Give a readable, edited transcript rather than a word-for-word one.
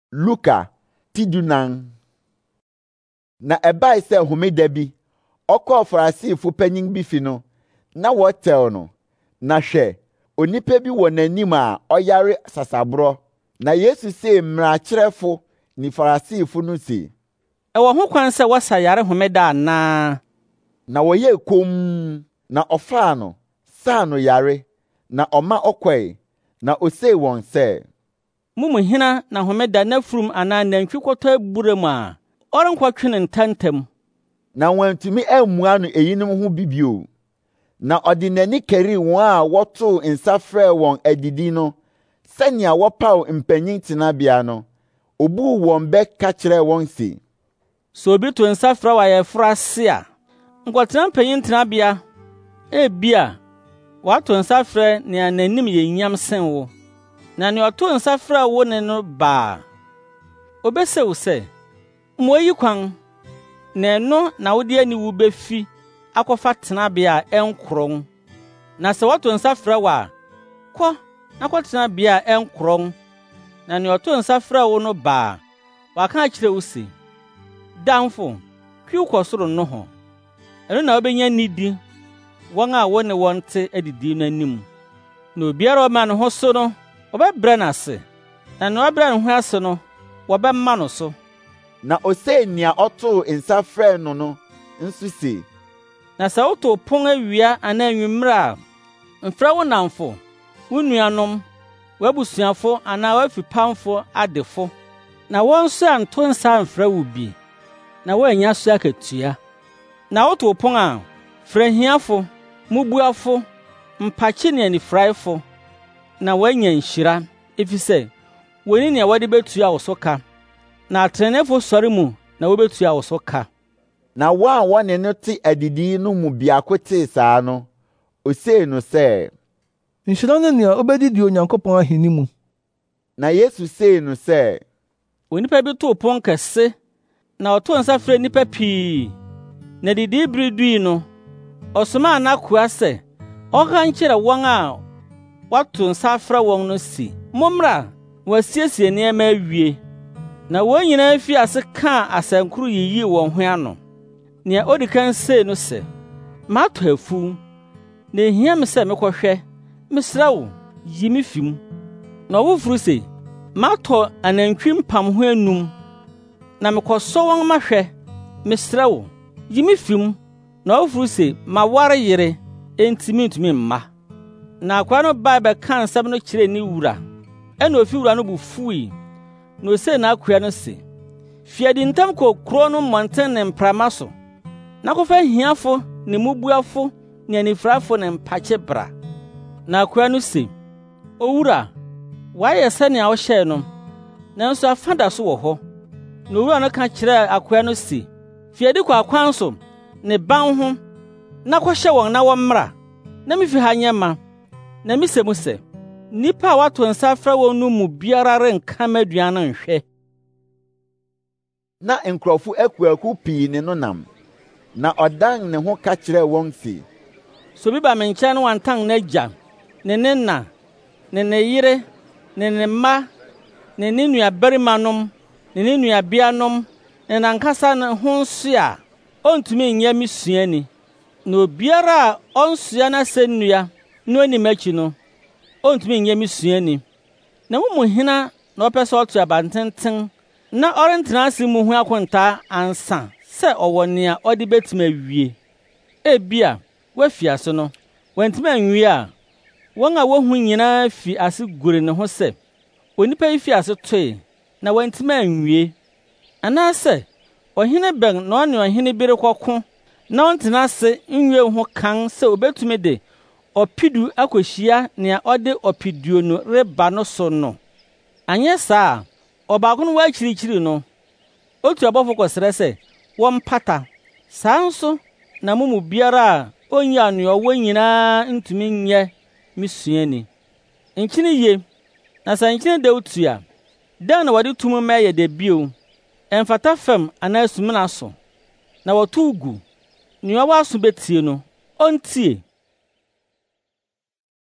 Luka tidunan. Na ebai se homeda bi, okọ Farisifo panyin bi fi no, na wotel no. Na hwɛ, onipa bi wɔ n'anim a ɔyare sasabro. Na Yesu se mmarakyerɛfo ni Farisifo no se, ɛwɔ ho kwan sɛ wɔsa yare homeda anaa? Na wɔyɛ kom, na ɔfaa no, saa no yare, na ɔma ɔkɔe. Na osei wɔn sɛ, Mumu hena na homeda nafurum anaa nantwi kɔtɔ abura mu a ɔrenkɔtwe ne ntantam? Na wɔantumi ammua no eyinom ho bibio. Na ɔde n'ani kari wɔn a wɔtoo nsa frɛɛ wɔn adidi no, sɛnea wɔpaw mpanyin tenabea no. Obuu wɔn bɛ ka kyerɛɛ wɔn se, Sɛ obi to nsa frɛ wɔ ayɛforo ase a, nkɔtena mpanyin tenabea. Ebia, wato nsa frɛ nea n'anim yɛ nyam sen wo. Na nea ɔto nsa frɛ wo ne no baa, obesew sɛ, mmɔ yi kwan, na ɛno na wode aniwu befi akɔfa tenabea a ɛnkorɔn. Na sɛ wɔto nsa frɛ wo a, kɔ na kɔtena bea a ɛnkorɔn. Na nea ɔto nsa frɛ wo no baa, waka akyerɛ wo se, Damfo, twiw kɔ soro nohɔ. Ɛno na wobenya nidi wɔn a wo ne wɔn te adidi no anim. Na obiara ɔma ne ho so no, wɔbɛbrɛ no ase. Na nea ɔbrɛ ne ho ase no, wɔbɛma no so. Na osei nea ɔtoo nsa frɛ no no nso se, Na sɛ woto pon awia anaa anwummere a, mfrɛ wo namfo, wo nuanom, w'abusuafo anaa w'afipamfo adefo, na wɔn nso anto nsa amfrɛ wo bi, na woannya so akatua. Na woto pon a, frɛ hiafo, mubuafo, mpakye ne anifuraefo, na woanya nhyira, efisɛ wonni nea wɔde betua wo so ka, na atreneefo sɔre mu na wobetua wo so ka. Na wɔn a wɔne no te adidi no mu biako tee saa no, osei no sɛ, Nhyira ne nea obedidi Onyankopɔn ahenni mu. Na Yesu sei no sɛ, Onipa bi too pon kɛse, na ɔtoo nsa frɛ nnipa pii. Na didi bere dui no, ɔsomaa n'akoa sɛ ɔka nkyerɛ wɔn a wɔato nsa frɛ wɔn no se, Mommra, wɔasiesie nneɛma awie. Na wɔn nyinaa fi ase kaa asankoro yiyii wɔn ho ano. Nea odi kan sei no sɛ, Matɔ afuw, na ehia me sɛ mekɔhwɛ. Mesrɛ wo, yi me fi mu. Na ɔfoforo se, Matɔ anantwi mpamho 5, na mekɔsɔ wɔn mahwɛ. Mesrɛ wo, yi me fi mu. Na ɔfoforo se, Maware yere, enti mintumi mma. Na akoa no baa bɛka nsɛm no kyerɛɛ ne wura. Ɛna ofiwura no bo fuwii. Na osee n'akoa no se, Fi adi ntɛm kɔ kurow no mmɔnten ne mprama so, na kɔfa hiafo ne mubuafo ne anifuraefo ne mpakye bra. Na akoa no se, Owura, wayɛ sɛnea wohyɛe no, nanso afa da so wɔ hɔ. Na owura no ka kyerɛɛ akoa no se, Fi adi kɔ akwan so ne ban ho, na kɔhyɛ wɔn na wɔmmra. Na mifi ha nyɛ ma. Na mise mu sɛ, nnipa a wato nsa frɛ wɔn no mu biara renka m'aduan no nhwɛ. Na nkurɔfo akuaku pii ne no nam. Na ɔdan ne ho ka kyerɛɛ wɔn se, Sɛ obi ba me nkyɛn no wantan n'agya, ne na, ne yere, ne mma, ne nuabarimanom, ne nuabeanom, ne n'ankasa ne ho nso a, ontumi nyɛ me suani. Na obiara a ɔnsoa n'asɛnnua na onim akyi no, ontumi nyɛ me suani. Na mo mu hena na ɔpɛ sɛ ɔto abantenten na ɔrentena ase mu ho akontaa ansa sɛ ɔwɔ nea ɔde betumi awie? Ebia, wafi ase no, wantumi anwie a, wɔn a wohu nyinaa fi ase gure ne ho sɛ, onipa yi fi ase toe, na wantumi anwie. Anaasɛ, ɔhene bɛn na ɔne ɔhene bi rekɔko, na ɔntena ase nwie ho kan sɛ obetumi de ɔpedu akohyia nea ɔde ɔpeduonu reba no so no. Anyɛ saa a, ɔbaako no wɔakyirikyiri no, otu abɔfo kɔsrɛ sɛ wɔmpata. Saa nso na mo mu biara a onyaa nea ɔwɔ nyinaa ntumi nyɛ me suani. Nkyene ye, na sɛ nkyene dɛw tu a, dɛn na wɔde tum ma ɛyɛ dɛ bio? Ɛmfata fam anaa sumina so. Na wɔtow gu, nea ɔwɔ aso betie no, ɔntie.